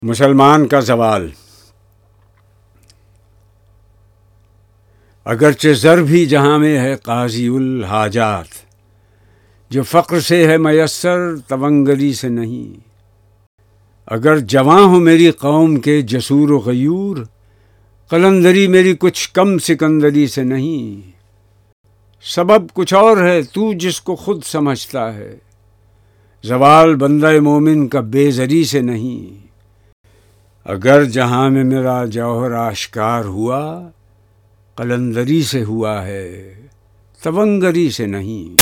मुसलमान का ज़वाल। अगरचे ज़र भी जहाँ में है काज़ी उल हाजात, जो फ़क्र से है मयस्सर तवंगरी से नहीं। अगर जवां हो मेरी कौम के जसूर व गयूर, कलंदरी मेरी कुछ कम सिकंदरी से नहीं। सबब कुछ और है तू जिसको खुद समझता है, ज़वाल बंदा मोमिन का बेज़री से नहीं। अगर जहाँ में मेरा जौहर आश्कार हुआ, कलंदरी से हुआ है तवंगरी से नहीं।